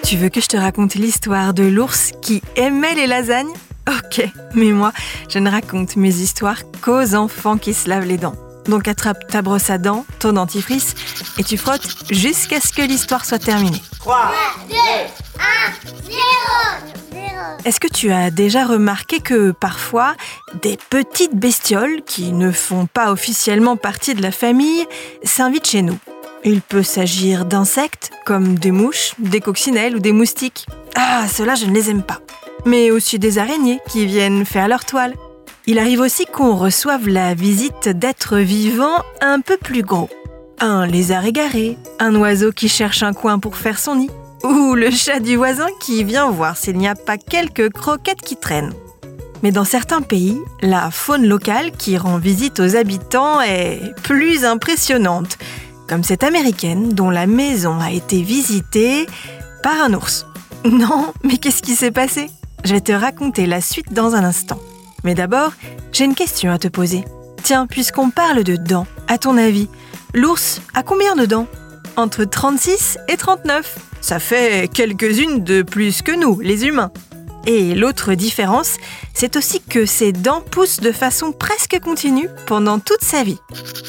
Tu veux que je te raconte l'histoire de l'ours qui aimait les lasagnes ? Ok, mais moi, je ne raconte mes histoires qu'aux enfants qui se lavent les dents. Donc attrape ta brosse à dents, ton dentifrice, et tu frottes jusqu'à ce que l'histoire soit terminée. 3, 2, 1, 0. Est-ce que tu as déjà remarqué que parfois, des petites bestioles qui ne font pas officiellement partie de la famille s'invitent chez nous ? Il peut s'agir d'insectes, comme des mouches, des coccinelles ou des moustiques. Ah, ceux-là, je ne les aime pas. Mais aussi des araignées qui viennent faire leur toile. Il arrive aussi qu'on reçoive la visite d'êtres vivants un peu plus gros. Un lézard égaré, un oiseau qui cherche un coin pour faire son nid, ou le chat du voisin qui vient voir s'il n'y a pas quelques croquettes qui traînent. Mais dans certains pays, la faune locale qui rend visite aux habitants est plus impressionnante, comme cette américaine dont la maison a été visitée par un ours. Non, mais qu'est-ce qui s'est passé ? Je vais te raconter la suite dans un instant. Mais d'abord, j'ai une question à te poser. Tiens, puisqu'on parle de dents, à ton avis, l'ours a combien de dents ? Entre 36 et 39. Ça fait quelques-unes de plus que nous, les humains. Et l'autre différence, c'est aussi que ses dents poussent de façon presque continue pendant toute sa vie.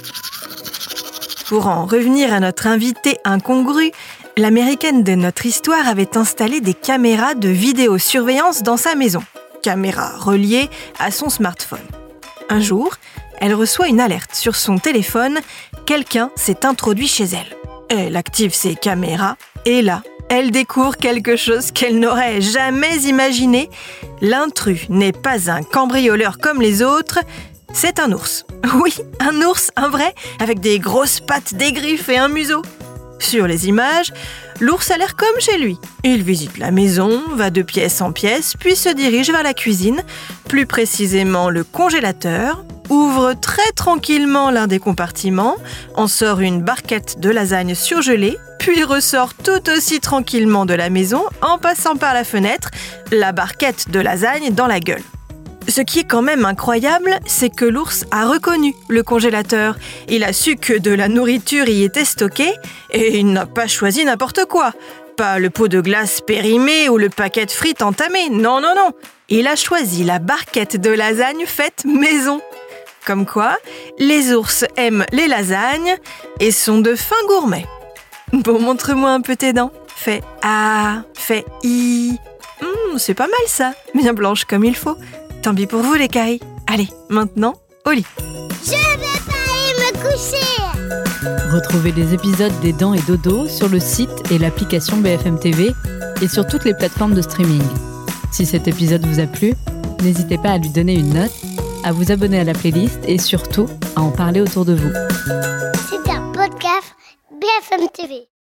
Pour en revenir à notre invitée incongrue, l'américaine de notre histoire avait installé des caméras de vidéosurveillance dans sa maison. Caméras reliées à son smartphone. Un jour, elle reçoit une alerte sur son téléphone. Quelqu'un s'est introduit chez elle. Elle active ses caméras et là, elle découvre quelque chose qu'elle n'aurait jamais imaginé. L'intrus n'est pas un cambrioleur comme les autres, c'est un ours. Oui, un ours, un vrai, avec des grosses pattes, des griffes et un museau. Sur les images, l'ours a l'air comme chez lui. Il visite la maison, va de pièce en pièce, puis se dirige vers la cuisine, plus précisément le congélateur, ouvre très tranquillement l'un des compartiments, en sort une barquette de lasagne surgelée, puis ressort tout aussi tranquillement de la maison en passant par la fenêtre, la barquette de lasagne dans la gueule. Ce qui est quand même incroyable, c'est que l'ours a reconnu le congélateur. Il a su que de la nourriture y était stockée et il n'a pas choisi n'importe quoi. Pas le pot de glace périmé ou le paquet de frites entamé. Non. Il a choisi la barquette de lasagne faite maison. Comme quoi, les ours aiment les lasagnes et sont de fins gourmets. Bon, montre-moi un peu tes dents. Fais A, fais I. C'est pas mal ça, bien blanche comme il faut. Tant pis pour vous les caries. Allez, maintenant, au lit. Je vais pas aller me coucher. Retrouvez les épisodes des Dents et Dodo sur le site et l'application BFM TV et sur toutes les plateformes de streaming. Si cet épisode vous a plu, n'hésitez pas à lui donner une note, à vous abonner à la playlist et surtout à en parler autour de vous. C'est un podcast BFM TV.